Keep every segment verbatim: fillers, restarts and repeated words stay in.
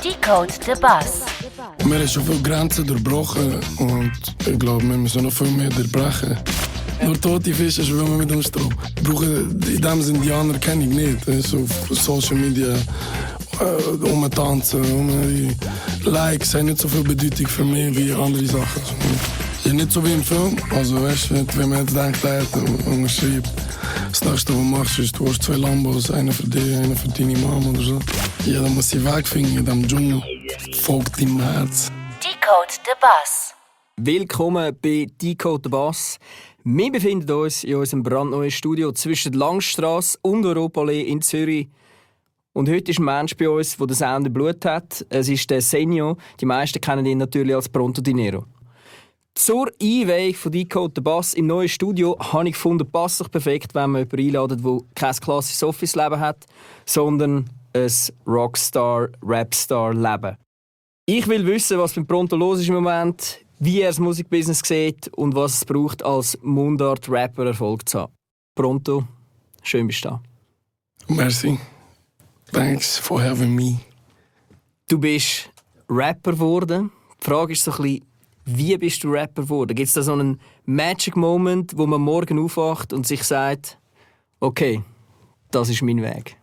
Decode the Bass. Wir haben schon viele Grenzen durchbrochen und ich glaube, wir müssen noch viel mehr durchbrechen. Nur tote Fische schwimmen mit dem Strom. Ich brauche in dem Sinne die Anerkennung nicht. So auf Social Media äh, rumtanzen, um die Likes haben nicht so viel Bedeutung für mich wie andere Sachen. Ja, nicht so wie im Film. Also weißt du, wenn man jetzt denkt, hat und man schreibt, das nächste, was du machst, ist, du hast zwei Lambos, einer für dich, einer für deine Mama oder so. Ja, dann muss ich wegfinden in diesem Dschungel. Folgt deinem Herz. Decode the Bass. Willkommen bei Decode the Bass. Wir befinden uns in unserem brandneuen Studio zwischen Langstrasse und Europaallee in Zürich. Und heute ist ein Mensch bei uns, der den Sound im Blut hat. Es ist der Senio. Die meisten kennen ihn natürlich als Pronto Dinero. Zur Einweihung von Decode the Bass im neuen Studio habe ich gefunden, passt sich perfekt, wenn man jemanden einladet, der kein klassisches Office-Leben hat, sondern ein Rockstar-Rapstar-Leben. Ich will wissen, was beim Pronto los ist im Moment, wie er das Musikbusiness sieht und was es braucht, als Mundart-Rapper Erfolg zu haben. Pronto, schön bist du da. Merci. Thanks for having me. Du bist Rapper geworden. Die Frage ist so ein bisschen, wie bist du Rapper geworden? Gibt es da so einen Magic Moment, wo man morgen aufwacht und sich sagt, okay, das ist mein Weg?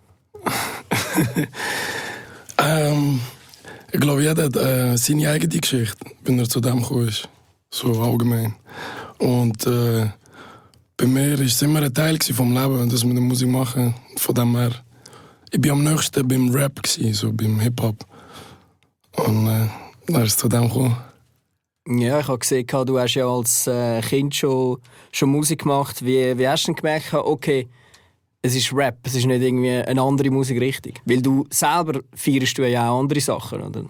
ähm, ich glaube, jeder hat äh, seine eigene Geschichte, wenn er zu dem gekommen ist. So allgemein. Und äh, bei mir war es immer ein Teil vom Leben, das mit der Musik machen. Von dem her, ich war am nächsten beim Rap, so beim Hip-Hop. Und äh, dann ist es zu dem gekommen. Ja, ich habe gesehen, du hast ja als äh, Kind schon, schon Musik gemacht. Wie, wie hast du denn gemerkt, okay, es ist Rap, es ist nicht irgendwie eine andere Musikrichtung? Weil du selber feierst du ja auch andere Sachen, oder?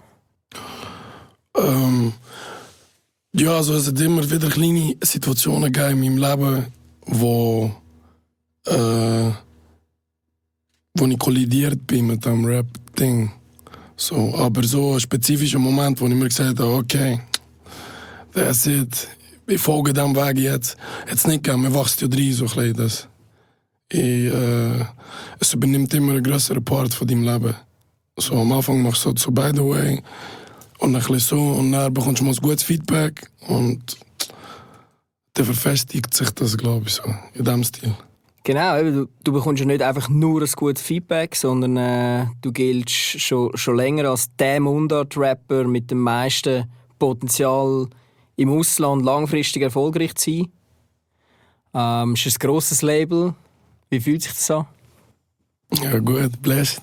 Ähm, ja, also es hat immer wieder kleine Situationen gegeben in meinem Leben, wo, äh, wo ich kollidiert bin mit dem Rap-Ding. So, aber so ein spezifischer Moment, wo ich mir gesagt habe, okay, that's it. Ich folge diesem Weg jetzt. Jetzt nicht gegeben, man wächst ja rein, so ein bisschen das. Ich, äh, es übernimmt immer einen grösseren Part von deinem Leben. So, am Anfang machst du so, by the way. Und dann ein bisschen so. Und dann bekommst du mal ein gutes Feedback. Und dann verfestigt sich das, glaube ich, so. In diesem Stil. Genau, du, du bekommst ja nicht einfach nur ein gutes Feedback, sondern äh, du giltst schon, schon länger als der Mundart-Rapper mit dem meisten Potenzial im Ausland langfristig erfolgreich zu sein. Ähm, es ist ein grosses Label. Wie fühlt sich das an? Ja gut, blessed.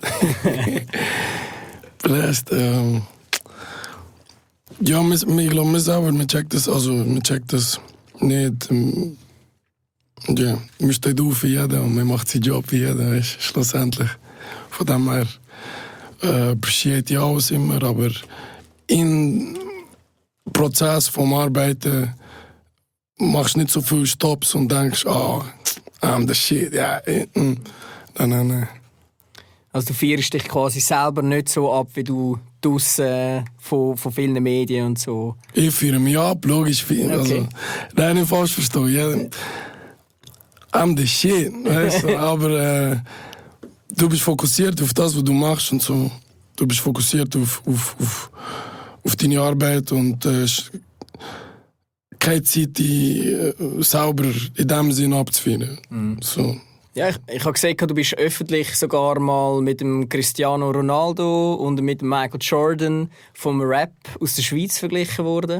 blessed. Ähm. Ja, ich glaube, wir selber, wir checken das, also wir checken das nicht. Ähm, ja, wir stehen auf wie jeder und wir machen seinen Job wie jeder, weißt, schlussendlich. Von dem her äh, appreciate ich alles immer, aber im Prozess vom Arbeiten machst du nicht so viele Stops und denkst, ah, oh, I'm the shit, ja. Yeah. Nein, nein, nein. Also du feierst dich quasi selber nicht so ab, wie du draussen äh, von, von vielen Medien und so. Ich feiere mich ab, logisch. Okay. Also, nein, nicht falsch verstehen. Ja. I'm the shit, weißt du. Aber äh, du bist fokussiert auf das, was du machst und so. Du bist fokussiert auf, auf, auf, auf deine Arbeit und äh, keine Zeit, die äh, sauber in diesem Sinn abzufinden. Mhm. So. Ja, ich, ich habe gesehen, du bist öffentlich sogar mal mit dem Cristiano Ronaldo und mit dem Michael Jordan vom Rap aus der Schweiz verglichen worden.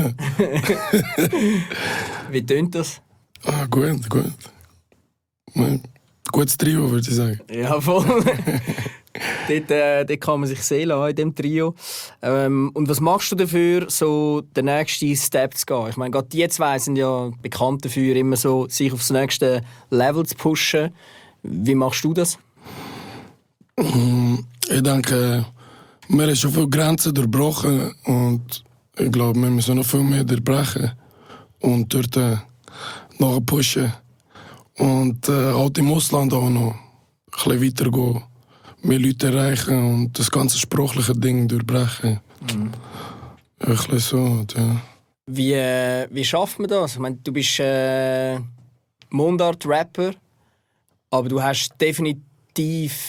Wie tönt das? Ah, gut, gut. Gutes Trio, würde ich sagen. Ja, voll. dort, äh, dort kann man sich sehen lassen, in diesem Trio. Ähm, und was machst du dafür, so den nächsten Step zu gehen? Ich meine, gerade die zwei sind ja bekannt dafür, immer so sich aufs nächste Level zu pushen. Wie machst du das? Ich denke, wir haben schon viele Grenzen durchbrochen und ich glaube, wir müssen noch viel mehr durchbrechen und dort äh, noch pushen. Und äh, halt im Ausland auch noch ein bisschen weitergehen. Mehr Leute erreichen und das ganze sprachliche Ding durchbrechen. Mhm. Ein bisschen so, ja. Wie, äh, wie schafft man das? Ich meine, du bist äh, Mundart-Rapper, aber du hast definitiv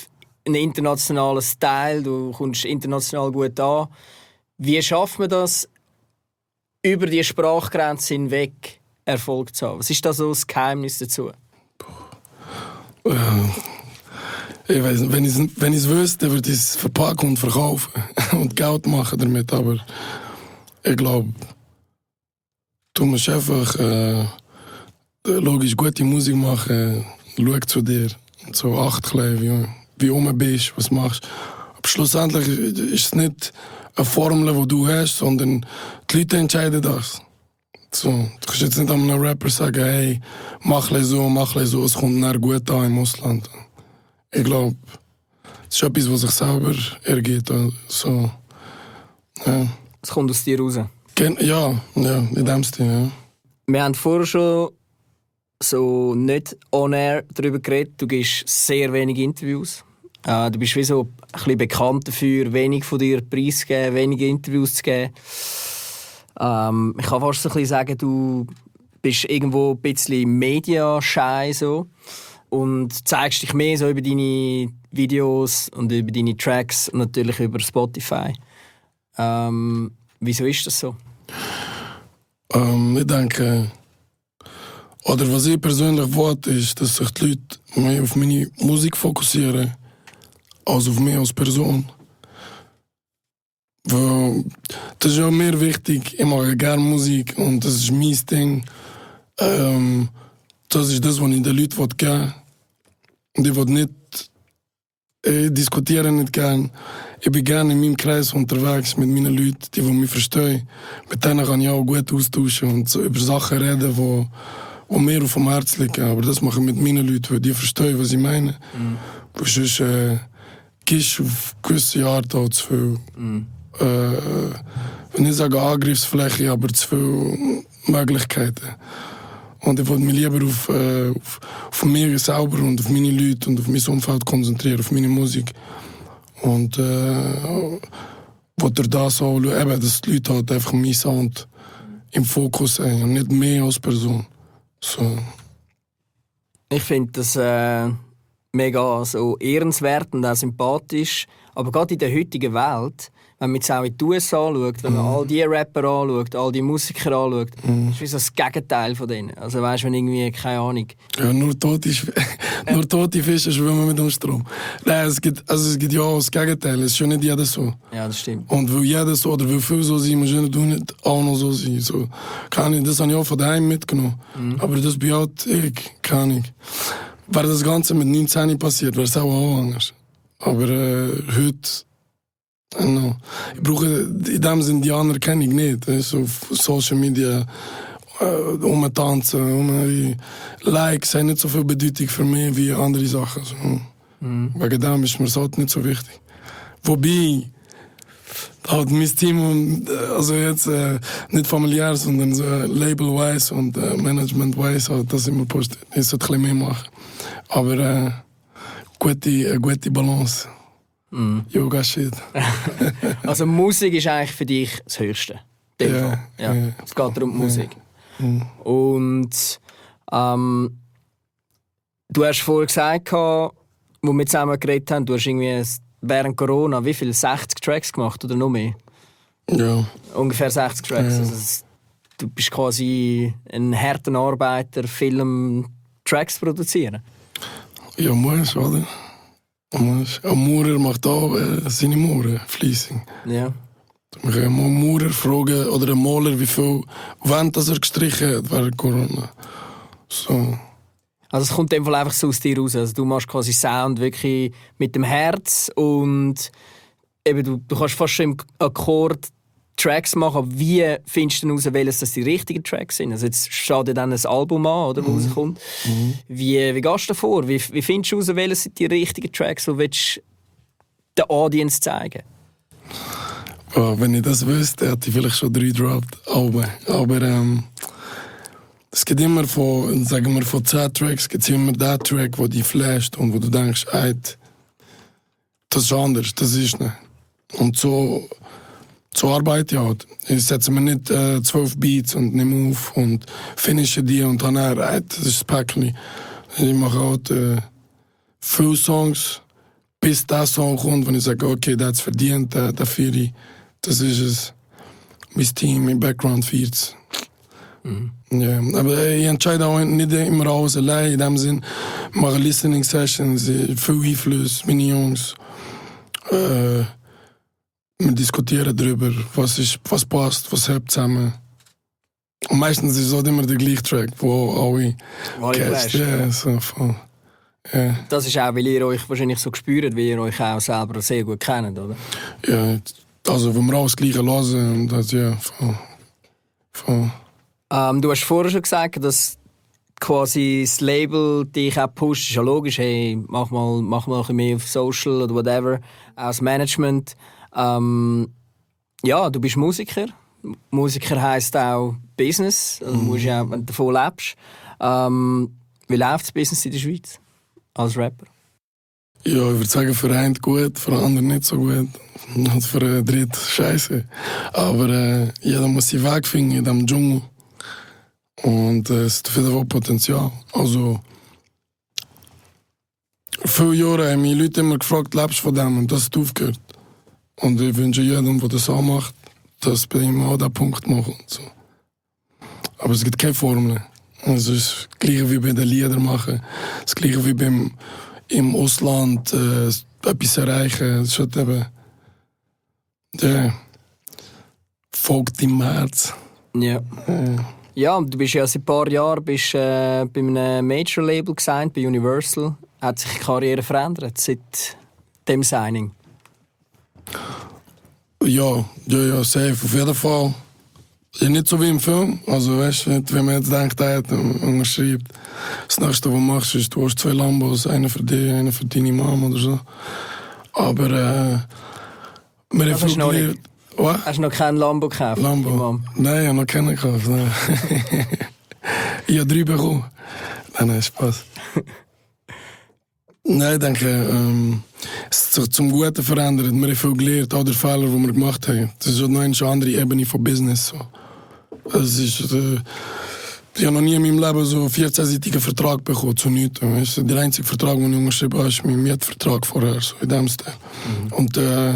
einen internationalen Style, du kommst international gut an. Wie schafft man das, über die Sprachgrenze hinweg Erfolg zu haben? Was ist da so das Geheimnis dazu? Äh, ich weiss, wenn ich es wenn wüsste, würde ich es verpacken und verkaufen und Geld machen damit. Aber ich glaube, du musst einfach äh, logisch gute Musik machen, schau zu dir, so acht wie, wie du rum bist, was machst. Aber schlussendlich ist es nicht eine Formel, die du hast, sondern die Leute entscheiden das. So, du kannst jetzt nicht einem Rapper sagen, hey, mach so, mach so, es kommt nachher gut an im Ausland. Ich glaube, das ist etwas, was sich selber ergibt. So, ja. Es kommt aus dir raus. Ja, ja, in dem Stil, ja. Wir haben vorher schon so nicht on-air darüber geredet. Du gibst sehr wenige Interviews. Äh, du bist wie so ein bisschen bekannt dafür, wenig von dir preiszugeben, wenige Interviews zu geben. Ähm, ich kann fast so ein bisschen sagen, du bist irgendwo ein bisschen media-shy so und zeigst dich mehr so über deine Videos und über deine Tracks und natürlich über Spotify. Ähm, wieso ist das so? Ähm, ich denke, oder was ich persönlich wollte, ist, dass sich die Leute mehr auf meine Musik fokussieren, als auf mich als Person. Weil das ist ja mir wichtig, ich mache gerne Musik und das ist mein Ding. Ähm, das ist das, was ich den Leuten geben will. Und ich will nicht, ich diskutiere nicht gerne. Ich bin gerne in meinem Kreis unterwegs mit meinen Leuten, die, die mich verstehen. Mit denen kann ich auch gut austauschen und so über Sachen reden, die, die mir auf dem Herzen liegen. Aber das mache ich mit meinen Leuten, weil die verstehen, was ich meine. Mhm. Weil sonst äh, gehst du auf gewisse Art auch zu viel. Mhm. Äh, wenn ich sage Angriffsfläche, aber zu viele Möglichkeiten. Und ich wollte mich lieber auf, äh, auf, auf mich selber und auf meine Leute und auf mein Umfeld konzentrieren, auf meine Musik. Und äh, wollte das auch schauen, eben, dass die Leute halt einfach meinen Sound im Fokus haben und nicht mehr als Person. So. Ich finde das äh, mega so ehrenswert und auch sympathisch. Aber gerade in der heutigen Welt, wenn man jetzt auch in die U S A anschaut, wenn man mm. all die Rapper anschaut, all die Musiker anschaut, mm. ist wie so das Gegenteil von denen. Also weißt du, wenn irgendwie, keine Ahnung... Ja, nur tote, nur tote Fische schwimmen mit dem Strom. Nein, es gibt, also es gibt ja auch das Gegenteil, es ist schon nicht jeder so. Ja, das stimmt. Und weil jeder so, oder weil viel so sein, muss ja nicht auch noch so sein. So, kann ich, das habe ich auch von daheim mitgenommen. Mm. Aber das bin halt ich, kann ich. Wäre das Ganze mit neunzehn passiert, wäre es auch, auch anders. Aber äh, heute... No. Ich brauche in dem Sinne die Anerkennung nicht. So auf Social Media äh, rumtanzen, um Likes haben nicht so viel Bedeutung für mich wie andere Sachen. So. Mhm. Wegen dem ist mir das halt nicht so wichtig. Wobei halt mein Team, also jetzt äh, nicht familiär, sondern so label-wise und äh, management-wise, halt, das immer postet. Ich sollte ein bisschen mehr machen. Aber äh, gute, eine gute Balance. Mm. Yoga shit. Also Musik ist eigentlich für dich das Höchste. Yeah, ja. Yeah. Es geht darum Musik. Yeah. Mm. Und ähm, du hast vorher gesagt, wo wir zusammen geredet haben, du hast irgendwie während Corona wie viele sechzig Tracks gemacht oder noch mehr? Ja. Ungefähr sechzig Tracks. Ja. Also, du bist quasi ein harter Arbeiter, Film, Tracks produzieren. Ja, muss, oder? Ein Maurer macht auch äh, seine Mauern fließig. Ja. Wir können einen Maurer fragen oder einen Maler, wie viel Wand das er gestrichen hat während Corona. So. Also es kommt in dem Fall einfach so aus dir raus. Also du machst quasi Sound wirklich mit dem Herz und eben du, du kannst fast schon im Akkord Tracks machen, aber wie findest du heraus, welches das die richtigen Tracks sind? Also jetzt steht ja dann ein Album an, oder, das mhm. rauskommt. Mhm. Wie, wie gehst du davor? Wie, wie findest du heraus, welches sind die richtigen Tracks, die du der Audience zeigen? Oh, wenn ich das wüsste, hätte ich vielleicht schon drei gedroppt. Aber, aber ähm, es gibt immer von, sagen wir, von zehn Tracks gibt es immer den Track, der dich flasht und wo du denkst, ey, das ist anders, das ist nicht. Und so... So arbeite ich halt. Ich setze mir nicht äh, zwölf Beats und nehme auf und finische die und dann äh, das ist das Päckchen. Ich mache halt äh, viele Songs, bis der Song kommt, wenn ich sage, okay, der hat es verdient, der, der Führer, das ist es. Mein Team, mein Background feiert es. Mhm. Ja, aber ich entscheide auch nicht immer alles allein, in dem Sinn, ich mache Listening Sessions, viel Einfluss, meine Jungs. Äh, wir diskutieren darüber, was, ist, was passt, was hebt zusammen. Und meistens ist es auch immer der gleiche Track, wo alle Cast, ja, so voll. Ja. Das ist auch, weil ihr euch wahrscheinlich so spürt, wie ihr euch auch selber sehr gut kennt, oder? Ja, also wenn wir auch das Gleiche hören, und das, ja, voll. voll. Ähm, du hast vorher schon gesagt, dass quasi das Label dich auch pusht. Ist ja logisch, hey, mach mal, mach mal ein bisschen mehr auf Social oder whatever, auch das Management. Ähm, ja, du bist Musiker. Musiker heisst auch Business, also du musst ja, wenn du davon lebst. Ähm, wie läuft das Business in der Schweiz als Rapper? Ja, ich würde sagen, für einen gut, für den anderen nicht so gut. Und für den dritten scheiße. Aber äh, jeder muss seinen Weg finden in diesem Dschungel. Und äh, es hat auf jeden Fall Potenzial. Also, viele Jahre haben mich Leute immer gefragt, lebst du von dem? Und das hat aufgehört. Und ich wünsche jedem, der das auch macht, dass bei ihm auch diesen Punkt machen. So. Aber es gibt keine Formel. Es ist das Gleiche wie bei den Liedern machen. Das Gleiche wie beim im Ausland äh, etwas erreichen. Es ist halt eben, ja, folgt im Herz. Ja. Äh. Ja, du bist ja seit ein paar Jahren bist, äh, bei einem Major-Label gesigned, bei Universal. Hat sich die Karriere verändert seit dem Signing? Ja, ja, ja, safe, auf jeden Fall. Ja, nicht so wie im Film. Also, weißt du, wenn man jetzt denkt, er hat unterschreibt, das nächste, was du machst, ist, du hast zwei Lambos, einen für dich, einen für deine Mama oder so. Aber, äh, wir haben viel gelernt. Was? Hast du noch kein Lambo gekauft? Lambo? Nein, ich habe noch keinen gekauft. Nein. Ich habe drei bekommen. Nein, nein, Spaß. Nein, ich denke, ähm, es hat sich zum Guten verändert. Wir haben viel gelernt, auch die Fehler, die wir gemacht haben. Das ist noch eine andere Ebene von Business. So. Es ist, äh, ich habe noch nie in meinem Leben so einen vierzehnseitigen Vertrag bekommen, zu nichts. Weißt du? Der einzige Vertrag, den ich unterschrieben habe, ist mein Mietvertrag vorher, so in dem Stil. Mhm. Und äh,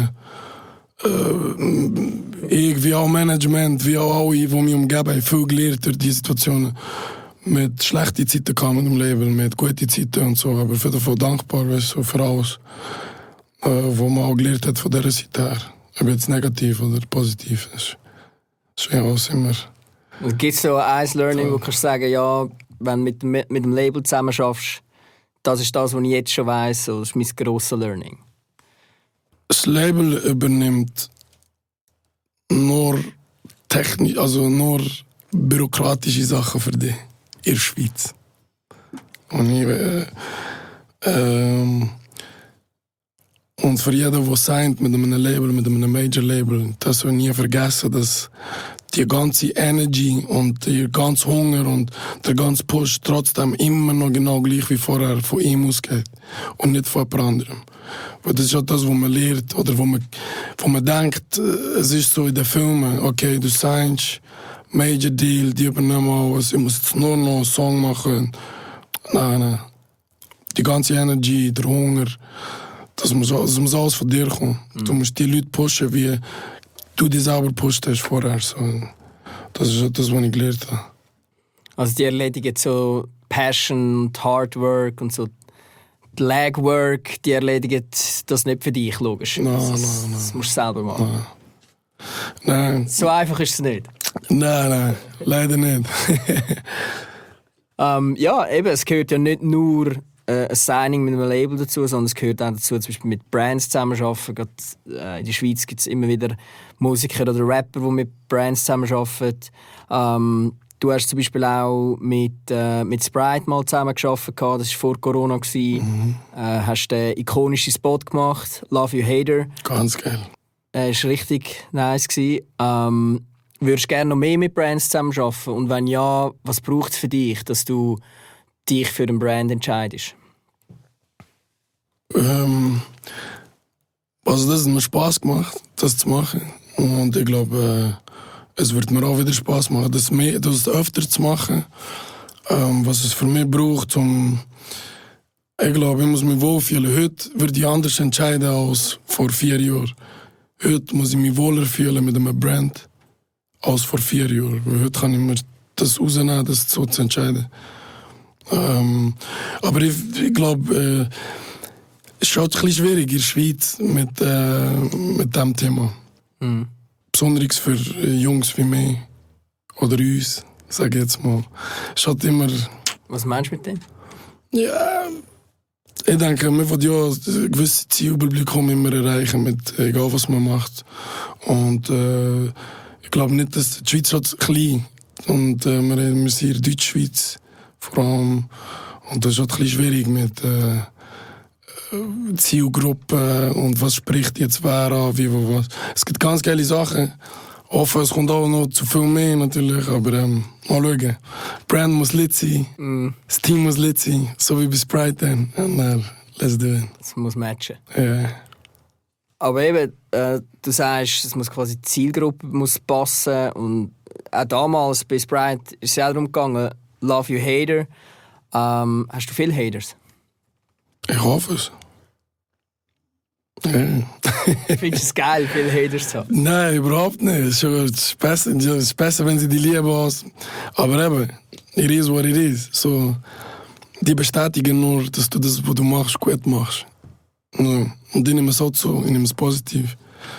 äh, ich, wie auch Management, wie auch alle, die mich umgeben, haben viel gelernt durch diese Situationen. Mit schlechten Zeiten kam mit dem Label, mit guten Zeiten und so. Aber für davon dankbar, weißt du, für alles, äh, was man auch gelernt hat von dieser Seite her. Ob jetzt negativ oder positiv ist. Das ist ja alles immer. Gibt es so ein Learning, wo du kannst sagen, ja, wenn du mit, mit, mit dem Label zusammen schaffst, das ist das, was ich jetzt schon weiss, so, das ist mein grosses Learning? Das Label übernimmt nur technisch, also nur bürokratische Sachen für dich in der Schweiz. Und, ich, äh, ähm, und für jeden, der signed mit einem Label, mit einem Major-Label, das soll nie vergessen, dass die ganze Energy und der ganze Hunger und der ganze Push trotzdem immer noch genau gleich wie vorher von ihm ausgeht und nicht von jemand anderem. Weil das ist auch das, was man lernt oder wo man, wo man denkt, es ist so in den Filmen, okay, du signst, Major Deal, die übernehmen alles, ich muss jetzt nur noch einen Song machen. Nein, nein. Die ganze Energy, der Hunger, das muss, das muss alles von dir kommen. Mhm. Du musst die Leute pushen, wie du dich selber pusht hast vorher. So. Das ist das, was ich gelernt habe. Also die erledigen so Passion und Hard Work und so die Legwork, die erledigen das nicht für dich, logisch. Nein, das, nein, nein. Das musst du selber machen. Nein. Nein. So einfach ist es nicht. Nein, nein, leider nicht. ähm, ja, eben, es gehört ja nicht nur äh, ein Signing mit einem Label dazu, sondern es gehört auch dazu, zum Beispiel mit Brands zusammenarbeiten. Gerade, äh, in der Schweiz gibt es immer wieder Musiker oder Rapper, die mit Brands zusammenarbeiten. Ähm, du hast zum Beispiel auch mit, äh, mit Sprite mal zusammengearbeitet, das war vor Corona. Mhm. Äh, hast den ikonischen Spot gemacht, Love You Hater. Ganz geil. Äh, das war richtig nice. Ähm, würdest du gerne noch mehr mit Brands zusammenarbeiten? Und wenn ja, was braucht es für dich, dass du dich für einen Brand entscheidest? Ähm, also das hat mir Spass gemacht, das zu machen. Und ich glaube, äh, es wird mir auch wieder Spass machen, das, mehr, das öfter zu machen. Ähm, was es für mich braucht, um Ich glaube, ich muss mich wohlfühlen. Heute würde ich anders entscheiden als vor vier Jahren. Heute muss ich mich wohler fühlen mit einem Brand als vor vier Jahren. Weil heute kann ich mir das rausnehmen, das so zu entscheiden. Ähm, aber ich, ich glaube, äh, es ist halt ein bisschen schwierig in der Schweiz mit, äh, mit diesem Thema. Mhm. Besonders für äh, Jungs wie mich oder uns, sage ich jetzt mal. Es ist halt immer... Was meinst du mit dem? Ja, ich denke, man will ja ein gewisses Zielpublikum immer erreichen, mit, egal was man macht. Und äh, ich glaube nicht, dass die Schweiz halt klein und äh, wir, wir sind in der Deutschschweiz vor allem. Und das ist halt ein bisschen schwierig mit äh, Zielgruppen und was spricht jetzt wer an, wie, wo, was. Es gibt ganz geile Sachen. Offen, es kommt auch noch zu viel mehr natürlich, aber ähm, mal schauen. Brand muss lit sein, Mm. das Team muss lit sein, so wie bei Sprite dann. Und dann, let's do it. Das muss matchen. Ja. Aber eben, äh, du sagst, es muss quasi die Zielgruppe muss passen. Und auch damals bei Sprite ist es ja darum gegangen, Love You Hater. Ähm, hast du viele Haters? Ich hoffe es. Ja. Findest du es geil, viele Haters zu haben? Nein, überhaupt nicht. Es ist, schon- es ist, besser, es ist besser, wenn sie die lieben. Als, aber eben, it is what it is. So, die bestätigen nur, dass du das, was du machst, gut machst. Ja. Und ich nehme es auch so, ich nehme es positiv.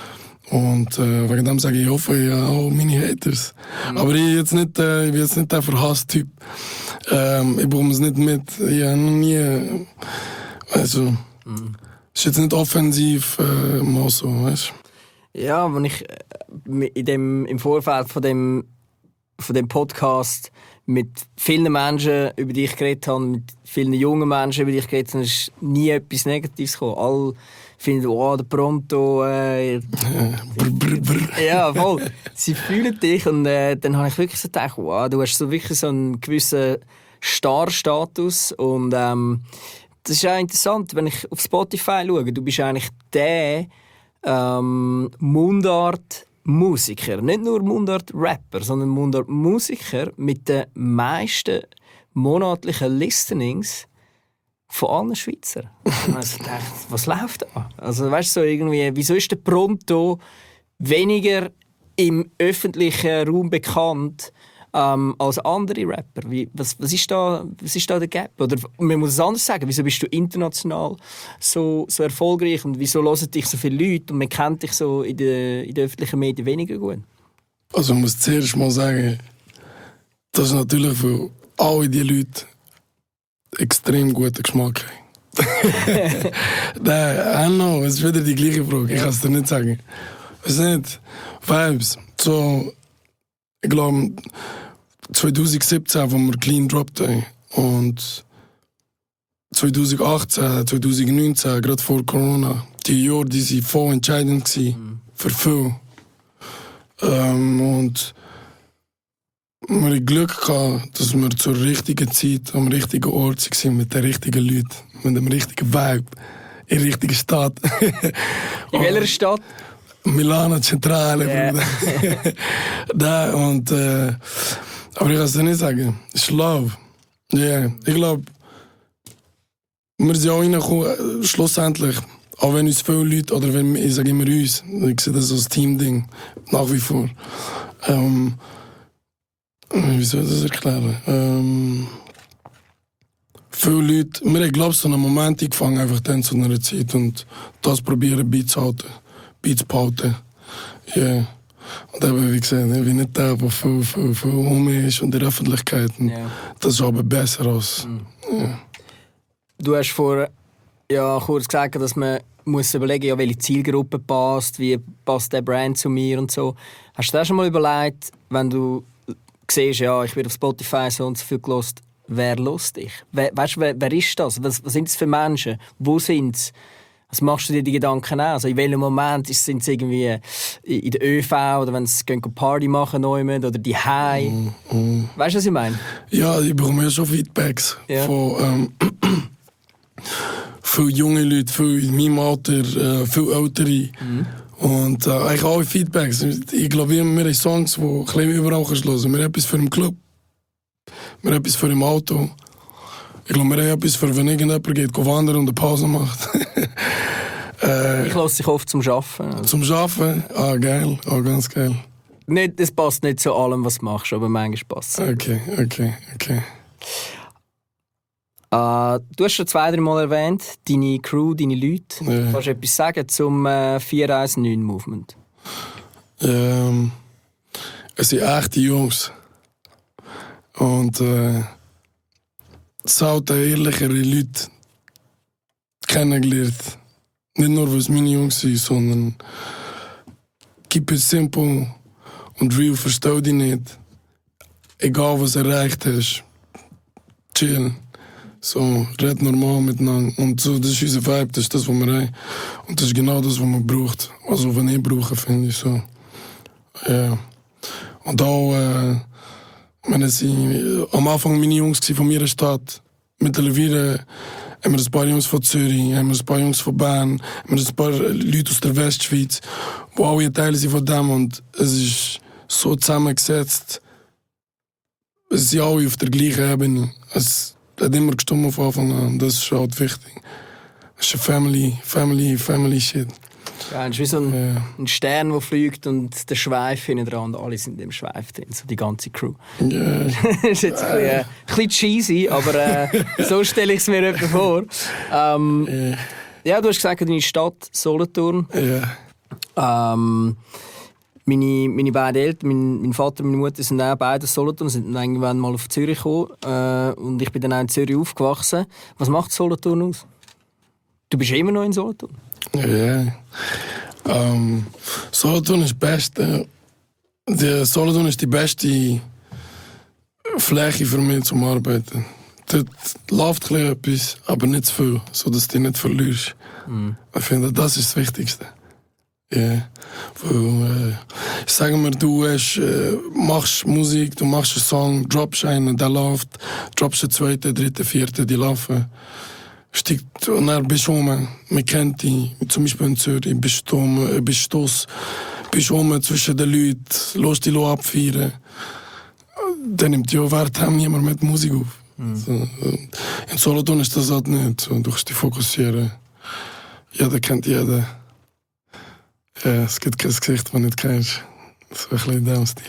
Und äh, wegen dem sage ich, ich hoffe, ich habe auch meine Haters. Mhm. Aber ich, jetzt nicht, äh, ich bin jetzt nicht der Verhasst-Typ. Ähm, ich bekomme es nicht mit. Ich habe noch nie... Also... Mhm. Es ist jetzt nicht offensiv, äh, mal so, weißt du? Ja, wenn ich äh, in dem, im Vorfeld von dem, von dem Podcast mit vielen Menschen über dich geredet habe, mit vielen jungen Menschen über dich geredet habe, ist nie etwas Negatives gekommen. Alle finden, oh, der Pronto... Äh, ja, brr, brr, brr. Ja, voll. Sie fühlen dich und äh, dann habe ich wirklich so gedacht, wow, du hast so wirklich so einen gewissen Star-Status und ähm, das ist auch interessant, wenn ich auf Spotify schaue. Du bist eigentlich der ähm, Mundart-Musiker. Nicht nur Mundart-Rapper, sondern Mundart-Musiker mit den meisten monatlichen Listenings von allen Schweizer. Und ich habe gedacht, was läuft da? Also, weißt du, so irgendwie, wieso ist der Pronto weniger im öffentlichen Raum bekannt Ähm, als andere Rapper? Wie, was, was, ist da, was ist da der Gap? Oder man muss es anders sagen, wieso bist du international so, so erfolgreich und wieso hören dich so viele Leute und man kennt dich so in den in de öffentlichen Medien weniger gut? Also ich muss zuerst mal sagen, dass natürlich für alle diese Leute extrem guten Geschmack haben. Nein, I know, es ist wieder die gleiche Frage, ich kann es dir nicht sagen. Es nicht, Vibes, so... Ich glaube, zwanzig siebzehn, als wir clean droppt haben, und zwanzig achtzehn, zwanzig neunzehn, gerade vor Corona, die Jahre, die waren voll entscheidend mhm. für viel. Ähm, und wir hatten Glück gehabt, dass wir zur richtigen Zeit am richtigen Ort waren, mit den richtigen Leuten, mit dem richtigen Vibe, in der richtigen Stadt. In welcher Stadt? Milano Zentrale, yeah. Bruder. Da, und, äh, aber ich kann es dir nicht sagen. Es ist Love. Yeah. Ich glaube, wir sind auch reingekommen, schlussendlich, auch wenn uns viele Leute, oder wenn, ich sage immer uns, ich sehe das als Team-Ding, nach wie vor. Ähm, wie soll ich das erklären? Ähm, viele Leute, wir haben, glaube ich, so einen Moment angefangen, einfach dann zu einer Zeit, und das probieren beizuhalten. Beats behalten. Yeah. Und eben, wie gesagt, ich bin nicht der, der viel, viel, viel um ist und in der Öffentlichkeit. Yeah. Das ist aber besser als... Mm. Yeah. Du hast vor ja, kurz gesagt, dass man muss überlegen, ja, welche Zielgruppe passt, wie passt der Brand zu mir und so. Hast du dir schon mal überlegt, wenn du siehst, ja, ich werde auf Spotify so und so viel gelost, wer hört dich? We- weißt du, wer, wer ist das? Was, was sind das für Menschen? Wo sind sie? Was machst du dir die Gedanken an? Also in welchem Moment sind sie irgendwie in der ÖV oder wenn sie gehen Party machen oder die High? Mm, mm. Weißt du, was ich meine? Ja, ich bekomme ja schon Feedbacks ja. von ähm, vielen jungen Leuten, viel in meinem Alter, äh, viel ältere. Mm. Und äh, eigentlich alle Feedbacks. Ich glaube, wir haben Songs, die ein überall hören kannst. Wir haben etwas für den Club, wir haben etwas für im Auto. Ich glaube, wir haben etwas für, wenn irgendjemand geht, geht wandern und eine Pause macht. äh, Ich lasse dich oft zum Arbeiten. Also. Zum Arbeiten? Ah, geil. Ah, ganz geil. Nicht, es passt nicht zu allem, was du machst, aber manchmal passt es. Okay, okay, okay. Uh, du hast schon zwei, drei Mal erwähnt, deine Crew, deine Leute. Ja. Kannst du etwas sagen zum äh, vier eins neun Movement? Ähm, es sind echte Jungs. Und äh, saute ehrlichere Leute kennengelernt. Nicht nur, weil es meine Jungs sind, sondern keep it simple und real, versteh dich nicht. Egal, was du erreicht hast, chill. So, red normal miteinander. Und so, das ist unser Vibe, das ist das, was wir haben. Und das ist genau das, was man braucht. Also, was ich brauche, finde ich so. Ja. Und auch, äh, meine, sie, äh, am Anfang meine Jungs von meiner Stadt. Mittlerweile haben wir ein paar Jungs von Zürich, haben wir ein paar Jungs von Bern, haben wir ein paar Leute aus der Westschweiz, die alle Teile sind von dem. Und es ist so zusammengesetzt. Es sind alle auf der gleichen Ebene. Es hat immer gestimmt von Anfang an. Das ist halt wichtig. Es ist ein Family, Family, Family Shit. Ja, es ist wie so ein, Ja. ein Stern, der fliegt und der Schweif hinten dran und alle sind in dem Schweif drin, so die ganze Crew. Ja. Das ist jetzt ein bisschen, äh, ein bisschen cheesy, aber äh, so stelle ich es mir etwa vor. Ähm, Ja. ja, du hast gesagt, deine Stadt Solothurn. Ja. Ähm, meine, meine beiden Eltern, mein, mein Vater und meine Mutter, sind auch beide aus Solothurn, sind dann irgendwann mal auf Zürich gekommen äh, und ich bin dann auch in Zürich aufgewachsen. Was macht Solothurn aus? Du bist immer noch in Solothurn? Ja. Ähm, Solothurn ist das Beste. Die Solothurn ist die beste Fläche für mich zum Arbeiten. Dort läuft ein etwas, aber nicht zu viel, sodass du dich nicht verlierst. Mm. Ich finde, das ist das Wichtigste. Ja. Weil, äh, sagen wir, du hast, äh, machst Musik, du machst einen Song, droppst einen, der läuft, droppst einen zweiten, dritten, vierten, die laufen. Steigt, und dann bist du rum, man kennt dich, zum Beispiel in Zürich, bist du rum, bist du bist rum zwischen den Leuten, lässt dich abfeiern. Dann nimmt ja Wert, haben niemand mit Musik auf. Mhm. So, in Solothurn ist das halt nicht so, du kannst dich fokussieren. Jeder kennt jeden. Ja, es gibt kein Gesicht, das du nicht kennst. So ein bisschen in diesem Stil.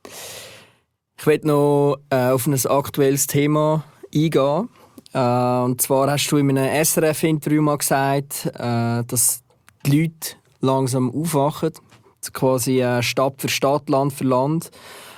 Ich möchte noch äh, auf ein aktuelles Thema eingehen. Äh, und zwar hast du in einem S R F-Interview mal gesagt, äh, dass die Leute langsam aufwachen. Quasi äh, Stadt für Stadt, Land für Land.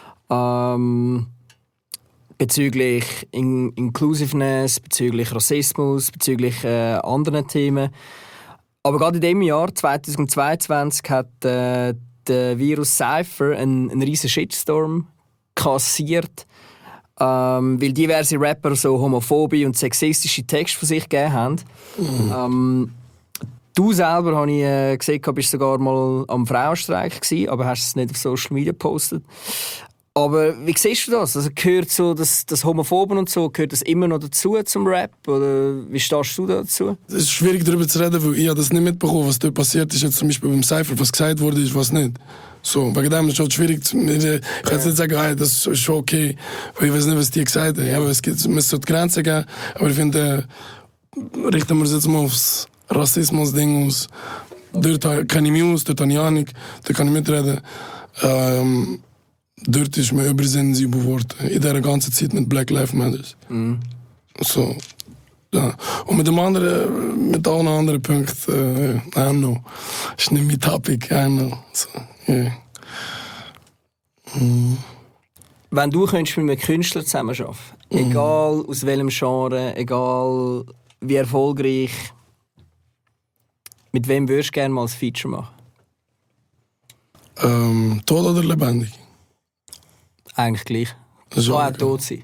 Ähm, bezüglich In- Inclusiveness, bezüglich Rassismus, bezüglich äh, anderen Themen. Aber gerade in diesem Jahr, zweitausendzweiundzwanzig, hat äh, der Virus Cypher einen, einen riesen Shitstorm kassiert, ähm, weil diverse Rapper so homophobe und sexistische Texte von sich gegeben haben. Mhm. Ähm, du selber, habe ich äh, gesehen, bist sogar mal am Frauenstreik gewesen, aber hast es nicht auf Social Media gepostet. Aber wie siehst du das? Also gehört so das, das Homophoben und so, gehört das immer noch dazu zum Rap? Oder wie stehst du dazu? Es ist schwierig darüber zu reden, weil ich habe das nicht mitbekommen, was dort passiert ist, jetzt zum Beispiel beim Cypher, was gesagt wurde, ist, was nicht. So, wegen dem ist es halt schwierig. Zu, ich kann jetzt nicht sagen, hey, das ist schon okay, weil ich weiß nicht, was die gesagt haben. Ja, aber es gibt, es sollte Grenzen geben. Aber ich finde, äh, richten wir uns jetzt mal aufs Rassismus-Ding aus. Dort kenne ich mich aus, dort habe ich Ahnung, dort kann ich mitreden. Ähm, Dort ist mir übersensibel geworden. In dieser ganzen Zeit mit Black Lives Matter. Mhm. So, ja. Und mit dem anderen, mit allen anderen Punkten, äh, I don't know. Das ist nicht mein Topic, I don't know. So, yeah. mm. Wenn du könntest mit einem Künstler zusammenarbeiten, mm. egal aus welchem Genre, egal wie erfolgreich, mit wem würdest du gerne mal ein Feature machen? Ähm, tot oder lebendig? Eigentlich gleich. Das Kann auch okay. tot sein.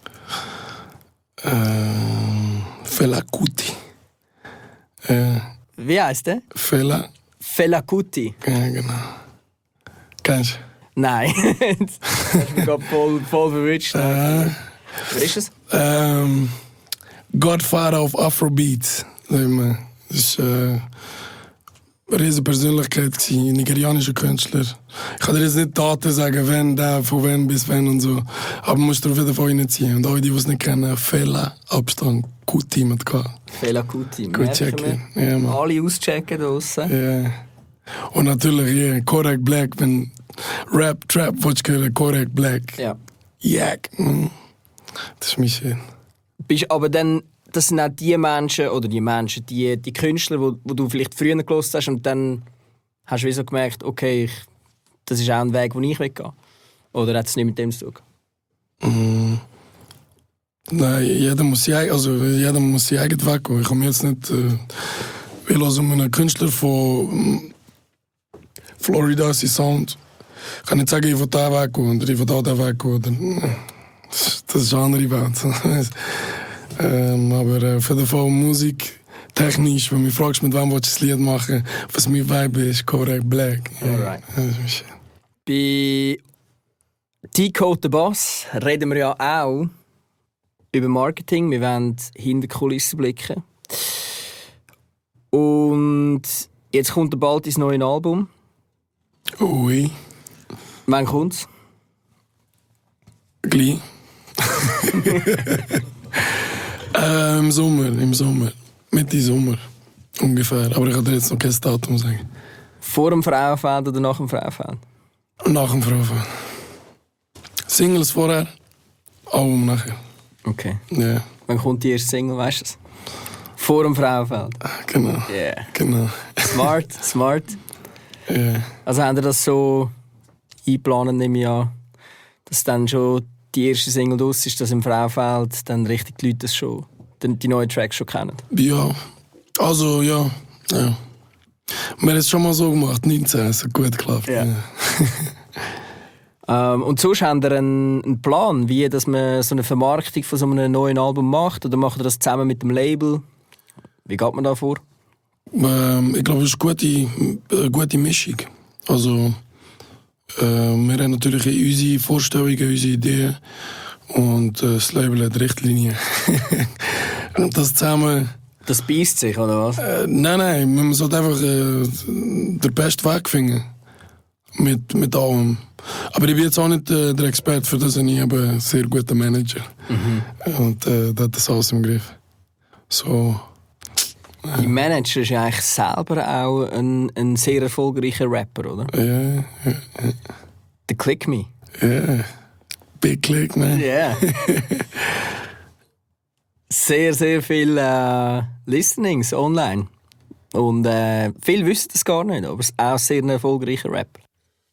Ähm, Fela Kuti. Äh, Wie heisst der? Fela. Fela Kuti. Ja, genau. Kennst du? Nein. Das hast mich gerade voll, voll verwirrt. Äh, Wer ist das? ähm, Godfather of Afrobeat. Das ist, äh, eine riesige Persönlichkeit gewesen, nigerianischer Künstler. Ich kann dir jetzt nicht Daten sagen, wenn, der, von wann bis wann und so. Aber man muss auf jeden Fall reinziehen. Und alle, die es nicht kennen, Fela, Abstand, gut Team hat gehabt. Fela Kuti. Gut checken. Ja, man. Alle auschecken draussen. Ja. Und natürlich, ja, yeah, Kodak Black, wenn Rap, Trap, willst du hören, Kodak Black. Ja. Yak, man. Das ist mein Shit. Bist aber dann, das sind auch die Menschen, oder die Menschen, die, die Künstler, die wo, wo du vielleicht früher gehört hast und dann hast du wie so gemerkt, okay, ich, das ist auch ein Weg, den ich gehen will. Oder hat es nicht mit dem zu tun? Mm. Nein, jeder muss sein, also jeder muss sein eigenen Weg gehen. Ich kann mir jetzt nicht, äh, will also einen Künstler von Florida, sein Sound, ich kann nicht sagen, ich will da weg gehen oder ich will da weg gehen. Oder, das ist eine andere Welt. ähm, aber äh, auf jeden Fall Musik, technisch, wenn du mich fragst, mit wem willst du das Lied machen, was mein Vibe ist, Kodak Black. Ja, Alright. das ist mein Shit. Bei Decode the Boss reden wir ja auch über Marketing. Wir wollen hinter die Kulissen blicken. Und jetzt kommt bald dein neues Album. Ui, Wann kommt's? gleich. äh, Im Sommer, im Sommer. Mitte Sommer ungefähr. Aber ich kann dir jetzt noch kein Datum sagen. Vor dem Frauenfeld oder nach dem Frauenfeld? Nach dem Frauenfeld. Singles vorher, Album nachher. Okay. Ja, Wann kommt die erste Single, weißt du es? Vor dem Frauenfeld. genau. Yeah. Genau. Smart, smart. Ja. Also haben ihr das so eingeplant, nehme ich an, dass dann schon die erste Single draus ist, dass im Frauenfeld dann richtig die Leute das schon, die neuen Tracks schon kennen? Ja, also ja. ja. Wir haben es schon mal so gemacht, neunzehn, es hat gut geklappt. Ja. Ja. Ähm, und sonst habt ihr einen, einen Plan, wie dass man so eine Vermarktung von so einem neuen Album macht? Oder macht ihr das zusammen mit dem Label? Wie geht man da vor? Ähm, ich glaube, es ist eine gute, eine gute Mischung. Also, äh, wir haben natürlich unsere Vorstellungen, unsere Ideen und äh, das Label hat Richtlinien. Und das zusammen... Das beißt sich, oder was? Äh, nein, nein, man sollte einfach äh, den besten Weg finden. Mit, mit allem. Aber ich bin jetzt auch nicht äh, der Experte für das, ich habe einen sehr guten Manager. Mhm. Und äh, der hat das alles im Griff. So... Die Manager ist ja eigentlich selber auch ein, ein sehr erfolgreicher Rapper, oder? Ja, ja, ja. Der Click Me. Ja, Big Click, man. Ja. Yeah. Sehr, sehr viele äh, Listenings online. Und äh, viele wissen das gar nicht, aber es ist auch sehr ein erfolgreicher Rapper.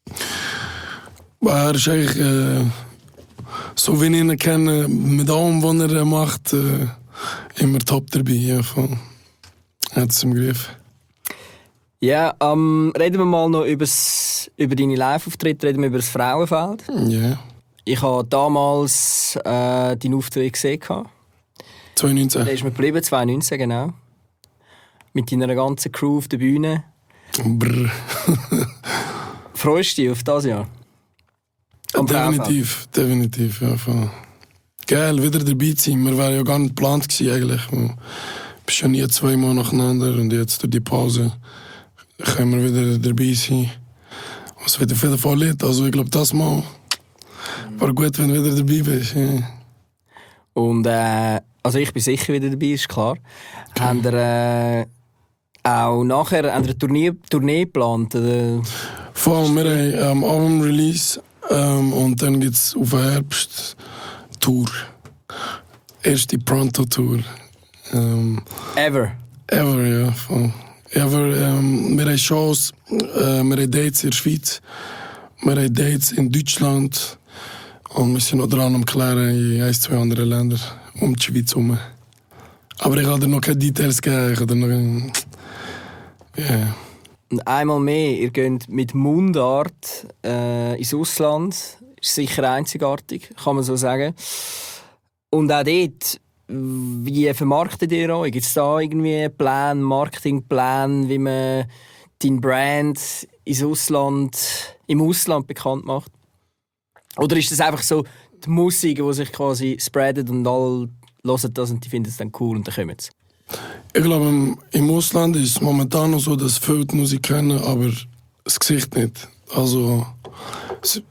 Er ist eigentlich, äh, so wie ich ihn kenne, mit allem, was er macht, äh, immer top dabei. Ja, voll. Er hat es im Griff. Ja, ähm, reden wir mal noch übers, über deine Live-Auftritte, reden wir über das Frauenfeld. Ja. Ich habe damals äh, deinen Auftritt gesehen. zwanzig neunzehn. Der ist mir geblieben, zwanzig neunzehn, genau. Mit deiner ganzen Crew auf der Bühne. Brr. Freust du dich auf das Jahr? Am Definitiv, definitiv, ja, voll. Geil, wieder dabei zu sein. Wir wären ja gar nicht geplant gewesen, eigentlich. Wir bist ja nie zweimal nacheinander und jetzt durch die Pause können wir wieder dabei sein. Es wird auf jeden Fall lit. Also ich glaube, das Mal war gut, wenn du wieder dabei bist. Ja. Und äh, also ich bin sicher wieder dabei, ist klar. Okay. Habt ihr äh, auch nachher eine Tournee, Tournee geplant? Oder? Vor allem, wir haben ähm, Album-Release ähm, und dann gibt es auf den Herbst Tour. Erste Pronto-Tour. Ähm, Ever? Ever, ja. Voll. Ever, ähm, wir haben Shows, äh, wir haben Dates in der Schweiz, wir haben Dates in Deutschland und wir sind noch dran am Klären in ein, zwei andere Länder um die Schweiz herum. Aber ich kann dir noch keine Details geben. Ich kann dir noch... Yeah. Und einmal mehr, ihr geht mit Mundart äh, ins Ausland. Ist sicher einzigartig, kann man so sagen. Und auch dort, wie vermarktet ihr euch? Gibt es da irgendwie Pläne, Marketingpläne, wie man dein Brand ins Ausland, im Ausland bekannt macht? Oder ist das einfach so die Musik, die sich quasi spreadet und alle hören das und die finden es dann cool und dann kommen sie? Ich glaube, im, im Ausland ist es momentan noch so, dass viele die Musik kennen, aber das Gesicht nicht. Also, es,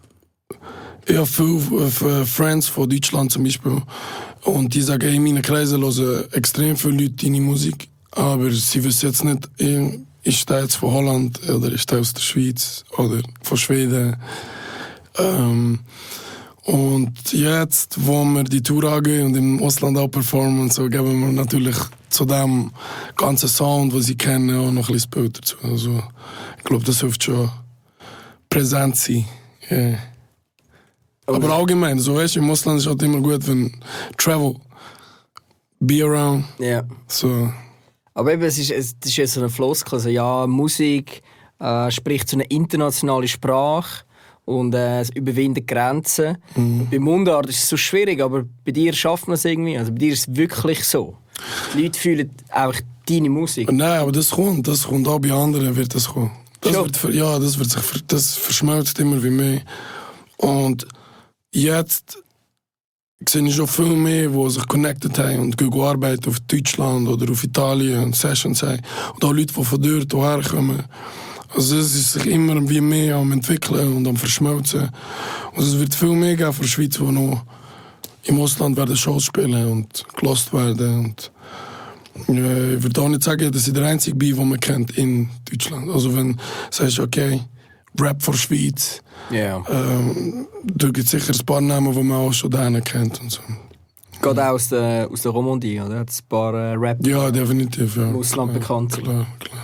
ich habe viele äh, Friends von Deutschland zum Beispiel und die sagen, hey, in meinen Kreisen hören extrem viele Leute deine Musik, aber sie wissen jetzt nicht, ist der jetzt von Holland oder ist der aus der Schweiz oder von Schweden. Ähm, und jetzt, wo wir die Tour angehen und im Ausland auch performen, so geben wir natürlich zu dem ganzen Sound, den sie kennen, auch noch ein bisschen Bild dazu. Also, ich glaube, das hilft schon präsent sein. Yeah. Aber allgemein, so weißt du, im Ausland ist es halt immer gut, wenn Travel, be around. Ja. So. Aber eben, es ist, es ist ja so eine Floskel, also ja, Musik äh, spricht so eine internationale Sprache und äh, es überwindet Grenzen. Mhm. Bei Mundart ist es so schwierig, aber bei dir schafft man es irgendwie. Also bei dir ist es wirklich so. Die Leute fühlen einfach deine Musik. Nein, aber das kommt, das kommt auch bei anderen wird das kommen. Das wird, ja, das wird sich, das verschmelzt immer wie mehr. Und jetzt sehe ich schon viel mehr, die sich connected haben und gehen arbeiten auf Deutschland oder auf Italien und Sessions haben. Und auch Leute, die von dort hierher kommen. Also es ist sich immer wie mehr am entwickeln und am verschmelzen. Und es wird viel mehr geben für die Schweiz, die noch im Ausland werden Shows spielen und gelost werden. Und äh, ich würde auch nicht sagen, dass ich der Einzige bin, den man kennt in Deutschland. Also wenn du sagst, okay, Rap für Schweiz, yeah. ähm, da gibt es sicher ein paar Namen, die man auch schon da kennt. Und so. Geht auch aus der, aus der Romandie, oder? Hat ein paar äh, Rap ja, definitiv, ja. im Ausland klar, bekannt sind. Klar, klar.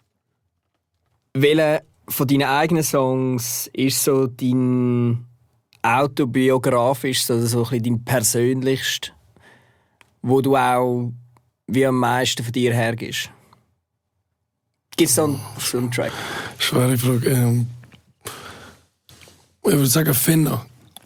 Welcher von deinen eigenen Songs ist so dein autobiografisch, also so ein bisschen dein persönlichst, wo du auch wie am meisten von dir hergibst? Gibt es so einen, so einen Track? Schwere Frage. Ähm, ich würde sagen Finna.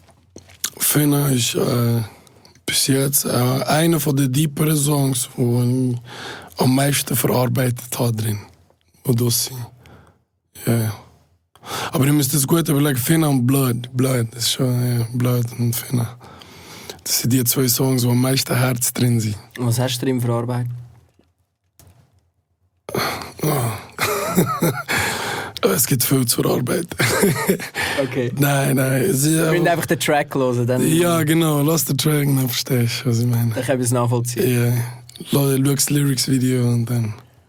Finna ist äh, bis jetzt äh, einer der deeperen Songs, die ich am meisten verarbeitet habe drin. Und das sind. Ja. Aber ihr müsst es gut überlegen, Finna und Blood. Blood, das ist schon, ja, Blood und Finna. Das sind die zwei Songs, die am meisten Herz drin sind. Was hast du drin verarbeitet? Oh. Es gibt viel zur Arbeit. Okay. Nein, nein. Wir müssen einfach den Track hören. Dann ja, genau. Lass den Track, dann verstehst du, was ich meine. Dann können wir es nachvollziehen. Ja. Schau das Lyrics-Video und dann...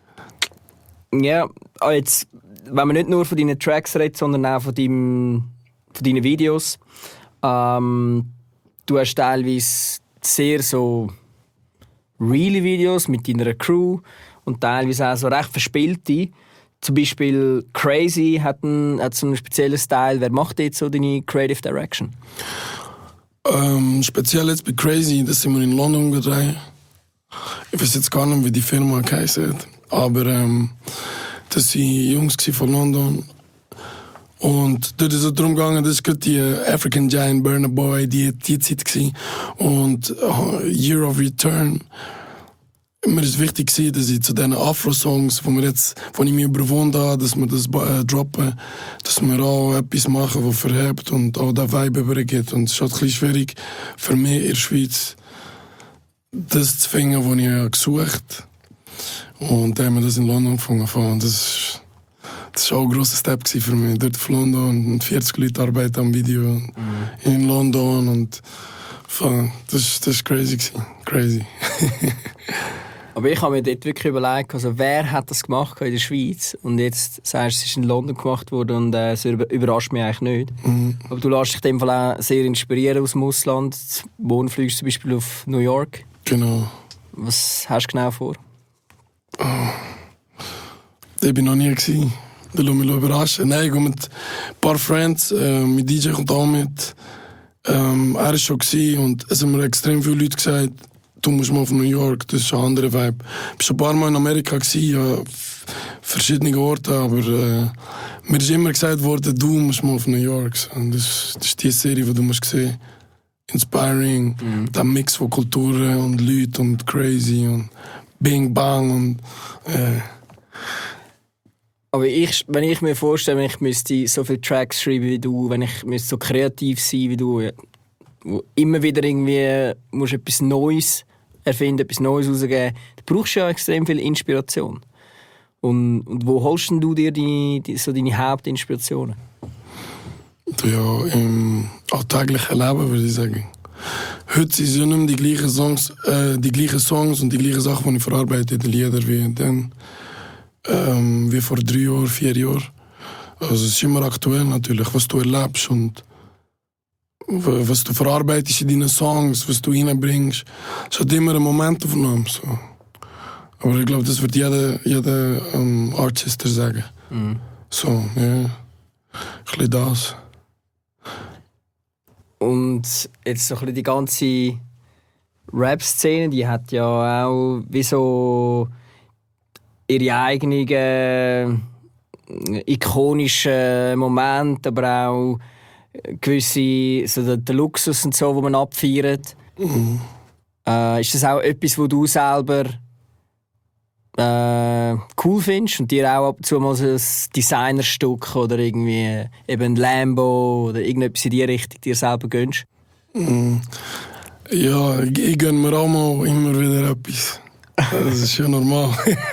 Ja, jetzt, wenn man nicht nur von deinen Tracks redet, sondern auch von, deinem, von deinen Videos. Ähm, du hast teilweise sehr so reale Videos mit deiner Crew und teilweise auch so recht verspielte. Zum Beispiel Crazy hat, ein, hat so einen speziellen Style. Wer macht jetzt so deine Creative Direction? Ähm, speziell jetzt bei Crazy, das sind wir in London gedreht. Ich weiß jetzt gar nicht, wie die Firma heisst. Aber ähm, das waren Jungs von London. Und dort ist es darum gegangen, das war die African Giant Burna Boy, die, die Zeit gewesen. Und uh, Year of Return. Mir ist wichtig, dass ich zu diesen Afro-Songs, wo, wo ich mich überwunden habe, dass wir das äh, droppen, dass wir auch etwas machen, das verhebt und auch den Vibe übergeht. Und es ist halt ein bisschen schwierig für mich in der Schweiz, das zu finden, was ich gesucht habe. Und dann haben wir das in London gefunden. Und das ist, das war auch ein grosser Step für mich. Dort auf London und vierzig Leute arbeiten am Video mhm. in London. Und das, das war crazy. Crazy. Aber ich habe mir dort wirklich überlegt, also wer hat das gemacht in der Schweiz? Und jetzt sagst du, es ist in London gemacht worden und äh, es überrascht mich eigentlich nicht. Mhm. Aber du lässt dich in dem Fall auch sehr inspirieren aus dem Ausland. Morgen fliegst du zum Beispiel auf New York. Genau. Was hast du genau vor? Oh. Ich bin noch nie gewesen. Da lasse mich überraschen. Nein, ich gehe mit ein paar Friends. Äh, mein D J kommt auch mit. Ähm, er war schon gewesen und es haben mir extrem viele Leute gesagt, du musst mal auf New York, das ist ein anderer Vibe. Ich war schon ein paar Mal in Amerika, gewesen, ja, verschiedene Orte, aber äh, mir ist immer gesagt worden, du musst mal auf New York. Und das, das ist die Serie, die du musst sehen. Inspiring, mhm. Der Mix von Kulturen und Leuten und crazy und Bing Bang und äh. Aber ich, wenn ich mir vorstelle, wenn ich müsste so viele Tracks schreiben wie du, wenn ich müsste so kreativ sein wie du, wo immer wieder irgendwie musst etwas Neues erfinden, etwas Neues rausgeben, dann brauchst ja extrem viel Inspiration. Und, und wo holst denn du dir die, die, so deine Hauptinspirationen? Ja, im alltäglichen Leben würde ich sagen. Heute sind es ja nicht mehr die gleichen Songs, äh, die gleichen Songs und die gleichen Sachen, die ich verarbeite in den Liedern wie dann, ähm, wie vor drei Jahren, vier Jahren. Also es ist immer aktuell natürlich, was du erlebst und was du verarbeitest in deinen Songs, was du reinbringst. Es hat immer einen Momentaufnahme. So. Aber ich glaube, das wird jeder, jeder ähm, Artist sagen. Mhm. So, ja. Yeah. Ein bisschen das. Und jetzt so ein bisschen die ganze Rap-Szene, die hat ja auch wie so ihre eigenen äh, ikonischen Momente, aber auch gewisse so der, der Luxus und so, wo man abfeiert. Mhm. Äh, ist das auch etwas, wo du selber äh, cool findest und dir auch ab und zu mal so ein Designerstück oder irgendwie eben ein Lambo oder irgendetwas in die Richtung dir selber gönnst? Mhm. Ja, ich, ich gönne mir auch mal immer wieder etwas. Das ist ja normal.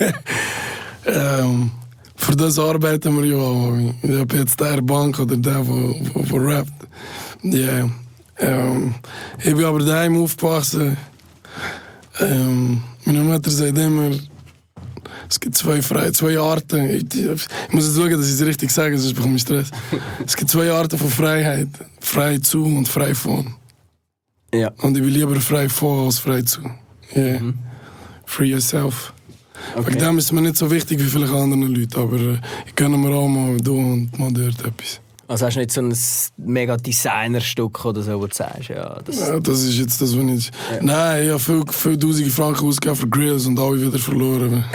ähm, für das arbeiten wir ja auch. Ich habe jetzt der Bank oder der, der rappt. Yeah. Ähm, ich bin aber daheim aufgewachsen. Ähm, meine Mutter sagt immer, es gibt zwei, Fre- zwei Arten. Ich, ich muss jetzt schauen, dass ich es richtig sage, sonst bekomme ich Stress. Es gibt zwei Arten von Freiheit. Frei zu und frei von. Ja. Und ich bin lieber frei von als frei zu. Yeah. Mhm. Free yourself. Okay. Wegen dem ist mir nicht so wichtig wie viele andere Leute, aber äh, ich kann mir auch mal da und mal dort etwas. Also hast du nicht so ein mega Designerstück oder so, wo du sagst, ja, das... Ja, das ist jetzt das, was ich... Ja. Nein, ich habe viel, viel tausende Franken ausgegeben für Grills und alle wieder verloren.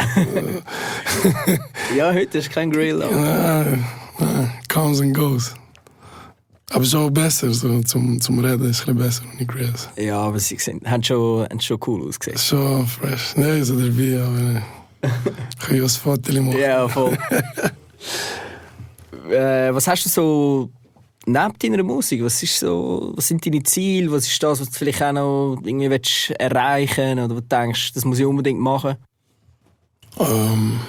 Ja, heute ist kein Grill. Nein, nein, comes and goes. Aber es ist auch besser, so, zum, zum Reden ist es ein bisschen besser ohne Grills. Ja, aber sie sind, haben, schon, haben schon cool ausgesehen. Schon fresh. Nein, so dabei, aber... Ich kann ja ein Foto machen. Ja, voll. äh, was hast du so neben deiner Musik? Was, ist so, was sind deine Ziele? Was ist das, was du vielleicht auch noch irgendwie willst erreichen oder wo du denkst, das muss ich unbedingt machen? Ähm...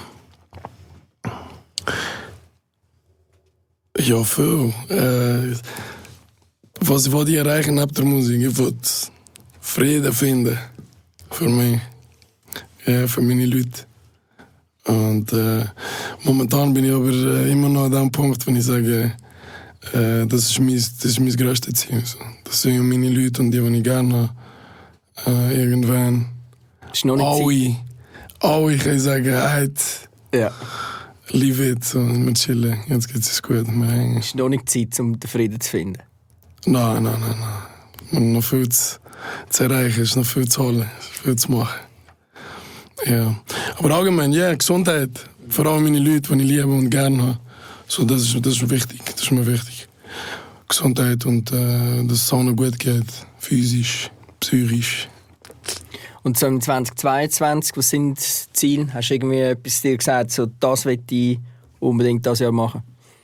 Ja, viel. Äh, was ich wollte erreichen neben der Musik, ich wollte Frieden finden. Für mich. Ja, für meine Leute. Und äh, momentan bin ich aber äh, immer noch an dem Punkt, wenn ich sage, äh, das ist mein, das ist mein grösstes Ziel. So. Das sind meine Leute und die, die ich gerne habe. Äh, irgendwann. Ist noch nicht alle, alle kann ich sagen, halt. Ja. Liebe it, so, wir chillen, jetzt geht es gut, wir hängen. Ist noch nicht Zeit, um den Frieden zu finden? Nein, nein, nein, nein. Wir haben noch viel zu, zu erreichen, es ist noch viel zu holen, es ist viel zu machen. Ja. Aber allgemein, ja, yeah, Gesundheit. Vor allem meine Leute, die ich liebe und gerne habe. So, das, ist, das ist wichtig, das ist mir wichtig. Gesundheit und äh, dass es allen gut geht, physisch, psychisch. Und so im zwanzig zweiundzwanzig, was sind die Ziele? Hast du irgendwie etwas dir gesagt, so, das will ich unbedingt das Jahr machen?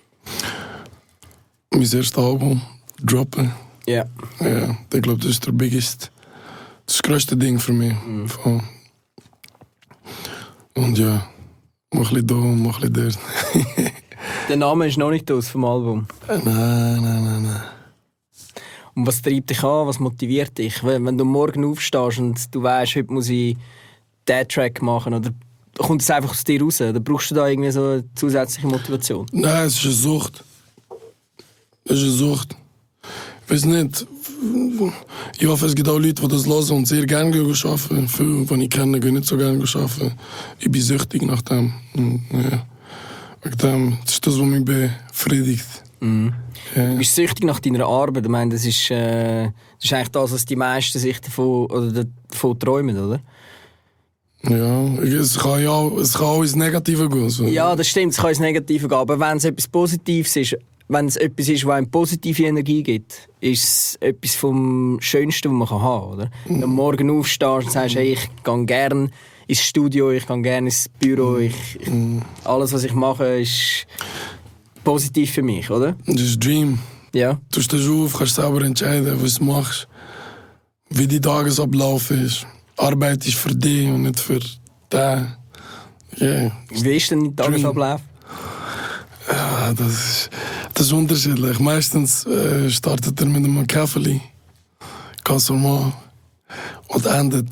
Mein erstes Album droppen. Ja. Ja, ich glaube, das ist der biggest, das größte Ding für mich. Mhm. Von. Und ja, mach ein bisschen da und mach ein bisschen dort. Der Name ist noch nicht aus vom Album? Nein, nein, nein, nein. Und was treibt dich an, was motiviert dich? Wenn, wenn du morgen aufstehst und du weißt, heute muss ich diesen Track machen, oder kommt es einfach aus dir raus? Oder brauchst du da irgendwie so eine zusätzliche Motivation? Nein, es ist eine Sucht. Es ist eine Sucht. Ich weiß nicht. Ich hoffe, es gibt auch Leute, die das hören und sehr gerne arbeiten. Viele, die ich kenne, gehen nicht so gerne arbeiten. Ich bin süchtig nach dem. Und, ja. Wegen dem, das ist das, was mich befriedigt. Mhm. Ja. Du bist süchtig nach deiner Arbeit. Ich meine, das ist, äh, das ist eigentlich das, was die meisten sich davon, oder davon träumen, oder? Ja, es kann ja auch, es kann auch ins Negative gehen. So. Ja, das stimmt, es kann ins Negative gehen. Aber wenn es etwas Positives ist, wenn es etwas ist, das einem positive Energie gibt, ist es etwas vom Schönsten, was man haben kann, oder? Wenn du morgen aufstehst und sagst, hey, ich gehe gerne ins Studio, ich gehe gerne ins Büro, ich, ich, alles, was ich mache, ist positiv für mich, oder? Das ist ein Dream. Ja. Du stehst auf, kannst selber entscheiden, was du machst, wie die Tagesablauf ist. Arbeit ist für dich und nicht für der. Yeah. Wie ist denn dein Tagesablauf? Ja, das ist, das ist unterschiedlich. Meistens äh, startet er mit einem Kaffee, ganz normal, und endet,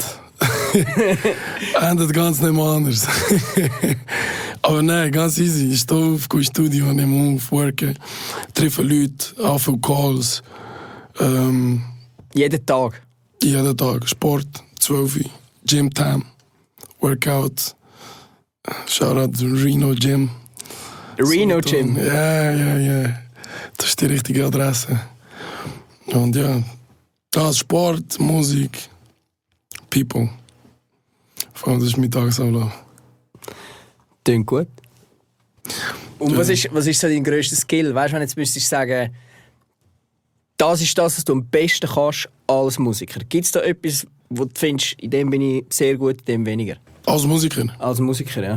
endet ganz nicht mehr anders. Aber nein, ganz easy. Ich stehe auf, gehe ins Studio, nehme auf, worke, treffe Leute, anfange Calls. Ähm, Jeden Tag? Jeden Tag. Sport, zwölf Uhr, Gym Time, Workout. Shoutout to Reno Gym. Reno Gym? Ja, ja, ja. Das ist die richtige Adresse. Und ja, das Sport, Musik, People. Vor allem, das ist mein Tagesablauf. Klingt gut. Und Ja. was ist, was ist so dein grösster Skill? Weißt du, wenn jetzt müsstest du sagen, das ist das, was du am besten kannst als Musiker. Gibt es da etwas, wo du findest, in dem bin ich sehr gut, in dem weniger? Als Musiker? Als Musiker, ja.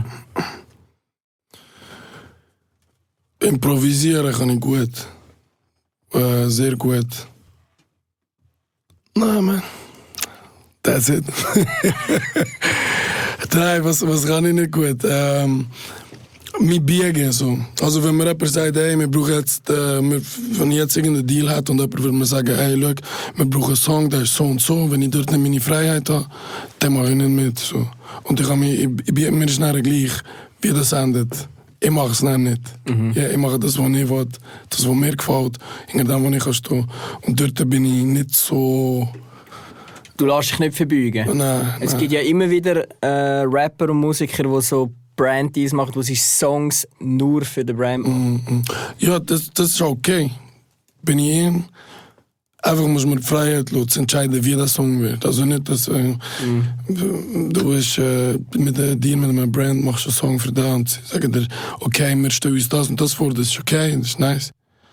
Improvisieren kann ich gut. Äh, sehr gut. Nein, man. That's it. Nein, was, was kann ich nicht gut? Ähm, mich biegen so. Also wenn mir jemand sagt, hey, wir brauchen jetzt, äh, wir, wenn ich jetzt irgendeinen Deal hat und jemand würde mir sagen, hey, look, wir brauchen einen Song, der ist so und so, wenn ich dort nicht meine Freiheit habe, dann mache ich nicht mit. So. Und ich, kann mich, ich, ich biege mir schnell gleich, wie das endet. Ich mache es nicht. Mhm. Ja, ich mache das, was ich will, das, was mir gefällt, hinter dem, wo ich kann stehen. Und dort bin ich nicht so... Du lässt dich nicht verbeugen. Nein, es nein. gibt ja immer wieder äh, Rapper und Musiker, die so Brand-Deals machen, wo sie Songs nur für den Brand machen. Mm, mm. Ja, das, das ist okay. Bin ich in. Einfach muss man die Freiheit lassen, zu entscheiden, wie der Song wird. Also nicht, dass äh, mm. du bist, äh, mit der Deal mit einem Brand machst einen Song für den und sie sagen dir, okay, wir stellen uns das und das vor, das ist okay, das ist nice.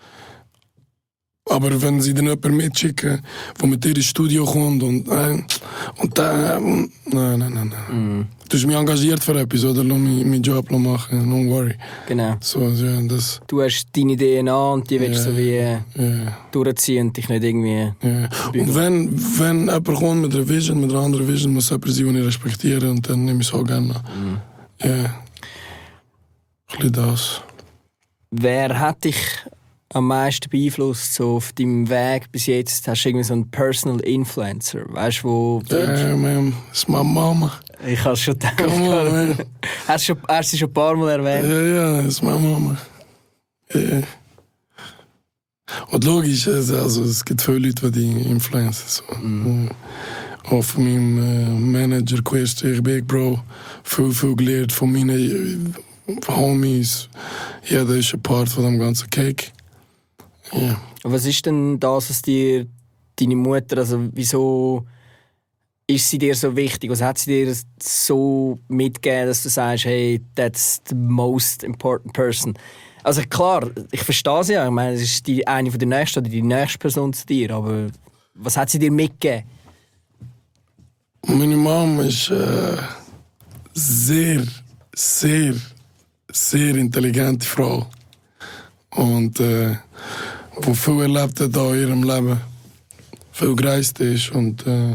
Aber wenn sie dann jemanden mitschicken, der mit dir ins Studio kommt und äh, und dann, äh, nein, nein, nein, nein. Mm. Du hast mich engagiert für etwas, oder? Lass mich meinen Job machen, don't worry. Genau. So, ja, das, Du hast deine D N A und die willst du Ja, so wie äh, ja. durchziehen und dich nicht irgendwie... Ja. Und wenn, wenn jemand kommt mit einer Vision, mit einer anderen Vision, muss jemand sein, den ich respektiere und dann nehme ich es auch gerne an. Ja. Ein bisschen das. Wer hat dich am meisten beeinflusst so auf deinem Weg bis jetzt? Hast du irgendwie so einen Personal Influencer? Weißt du, wo... Ja, man, das ist meine Mama. Ich habe es schon gedacht. Come on, man. Hast du hast sie schon ein paar Mal erwähnt? Ja, ja, das ist meine Mama. Ja. Und logisch, also, es gibt viele Leute, die influenzen. So. Mm. Auch von meinem äh, Manager, Quest, Big Bro, viel, viel gelernt von meinen Homies. Jeder ist ein Part von dem ganzen Cake. Ja. Was ist denn das, was dir deine Mutter, also wieso ist sie dir so wichtig? Was hat sie dir so mitgegeben, dass du sagst, hey, that's the most important person? Also klar, ich verstehe sie ja, ich meine, es ist die, eine von der nächsten oder die nächste Person zu dir, aber was hat sie dir mitgegeben? Meine Mama ist äh, sehr, sehr, sehr intelligente Frau. Und äh, wo viel erlebt hat in ihrem Leben. Viel gereist ist und äh,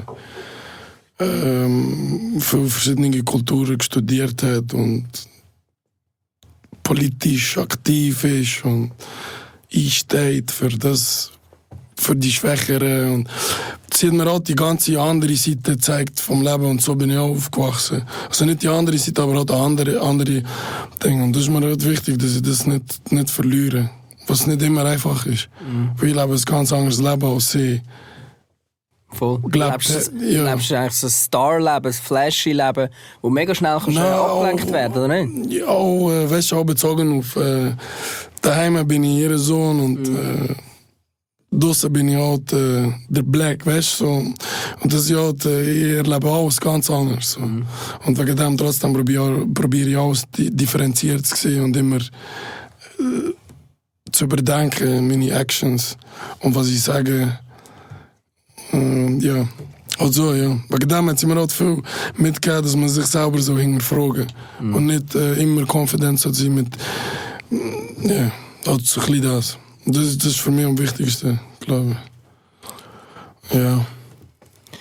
ähm, viele verschiedene Kulturen studiert hat und politisch aktiv ist und einsteht für das, für die Schwächeren. Und sie hat mir auch die ganze andere Seite gezeigt vom Leben und so bin ich auch aufgewachsen. Also nicht die andere Seite, aber auch die andere, andere Dinge. Und das ist mir halt wichtig, dass ich das nicht, nicht verliere. Was nicht immer einfach ist. Mhm. Weil ich lebe ein ganz anderes Leben als sie. Voll. Glaubt, lebst du ja. lebst du eigentlich so ein Star-Leben, ein Flashy-Leben, wo mega schnell kannst No, abgelenkt werden, oder nicht? Ja, auch, äh, weißt du, auch bezogen auf äh, daheim bin ich ihr Sohn und mhm. äh, draussen bin ich halt äh, der Black, weißt du. So. Und das ist halt, äh, ihr Leben alles ganz anders. So. Mhm. Und wegen dem trotzdem probiere probier ich alles differenziert zu sehen und immer äh, zu überdenken, meine Actions und was ich sage. Äh, ja, also ja. Wegen dem hat sie mir halt viel mitgegeben, dass man sich selber so hinterfragen mm. und nicht äh, immer confident zu sein mit, ja, halt so ein bisschen das. das. Das ist für mich am wichtigsten, glaube ich. Ja.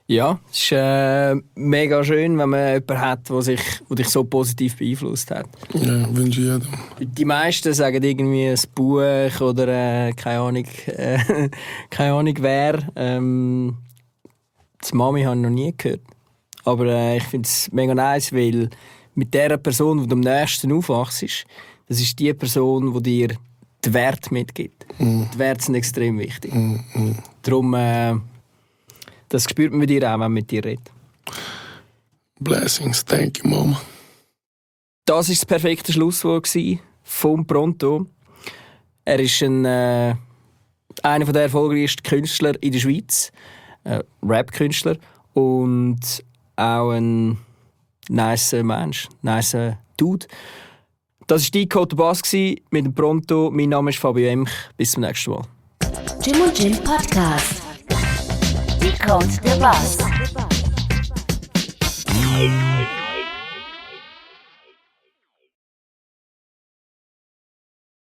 Ja, es ist äh, mega schön, wenn man jemanden hat, der sich, der dich so positiv beeinflusst hat. Ja, wünsche ich jedem. Die meisten sagen irgendwie ein Buch oder äh, keine Ahnung, äh, keine Ahnung wer. Ähm, die Mami habe ich noch nie gehört. Aber äh, ich finde es mega nice, weil mit der Person, die du am nächsten aufwachst, das ist die Person, die dir den Wert mitgibt. Mm. Die Werte sind extrem wichtig. Mm, mm. Darum, äh, das spürt man bei dir auch, wenn man mit dir redet. Blessings, thank you, Mama. Das war das perfekte Schlusswort von Pronto. Er ist ein, äh, einer der erfolgreichsten Künstler in der Schweiz. Äh, Rap-Künstler. Und auch ein nice Mensch, nice Dude. Das war Decode the Boss mit dem Pronto. Mein Name ist Fabio Emch. Bis zum nächsten Mal. Jim und Jim Podcast. Decode the Boss.